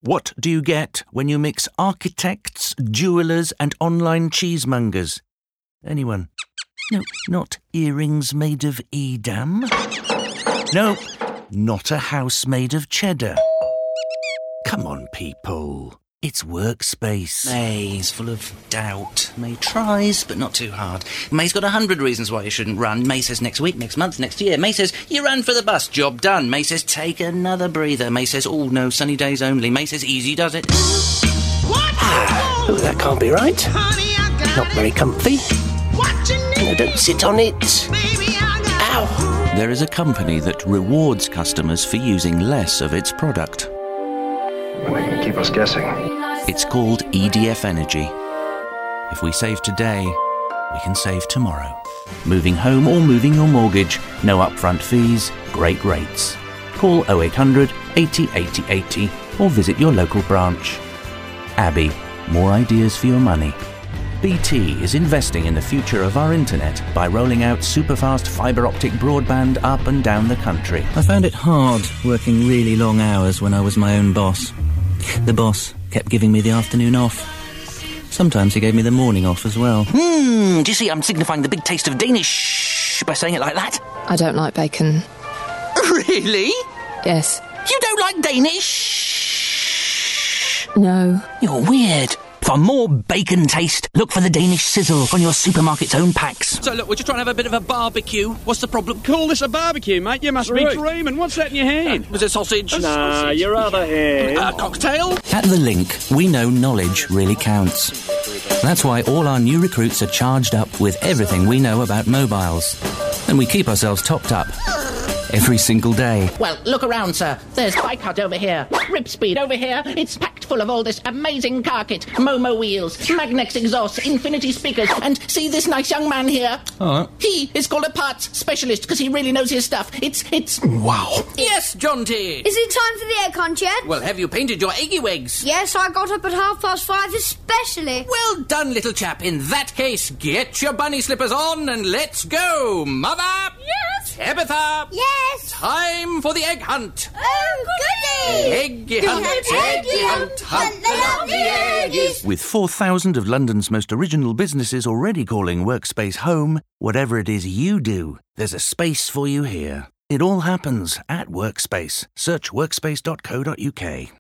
What do you get when you mix architects, jewellers and online cheesemongers? Anyone? No, not earrings made of Edam. No, not a house made of cheddar. Come on, people. It's Workspace. May's full of doubt. May tries, but not too hard. May's got 100 reasons why you shouldn't run. May says next week, next month, next year. May says you ran for the bus, job done. May says take another breather. May says, oh no, sunny days only. May says easy does it. Oh, that can't be right. Not very comfy. No, don't sit on it. Ow. There is a company that rewards customers for using less of its product. They can keep us guessing. It's called EDF Energy. If we save today, we can save tomorrow. Moving home or moving your mortgage, no upfront fees, great rates. Call 0800 80 80 80 or visit your local branch. Abbey, more ideas for your money. BT is investing in the future of our internet by rolling out superfast fibre optic broadband up and down the country. I found it hard working really long hours when I was my own boss. The boss kept giving me the afternoon off. Sometimes he gave me the morning off as well. Do you see I'm signifying the big taste of Danish by saying it like that? I don't like bacon. Really? Yes. You don't like Danish? No. You're weird. For more bacon taste, look for the Danish sizzle on your supermarket's own packs. So look, we're just trying to have a bit of a barbecue. What's the problem? Call this a barbecue, mate? You must be dreaming. What's that in your hand? Was it sausage? Nah, your other hand. A cocktail? At The Link, we know knowledge really counts. That's why all our new recruits are charged up with everything we know about mobiles. And we keep ourselves topped up every single day. Well, look around, sir. There's Bike Hut over here, Rip Speed over here. It's packed full of all this amazing car kit. Momo wheels, Magnex exhausts, Infinity speakers, and see this nice young man here? Oh. He is called a parts specialist because he really knows his stuff. It's... Wow. Yes, John T. Is it time for the aircon, Ched? Well, have you painted your eggy wigs? Yes, I got up at 5:30 especially. Well done, little chap. In that case, get your bunny slippers on and let's go. Mother! Yes. Tabitha! Yes. Time for the egg hunt. Oh, goody. Eggy hunt, eggy hunt, hunt the lovely eggies. With 4,000 of London's most original businesses already calling Workspace home, whatever it is you do, there's a space for you here. It all happens at Workspace. Search workspace.co.uk.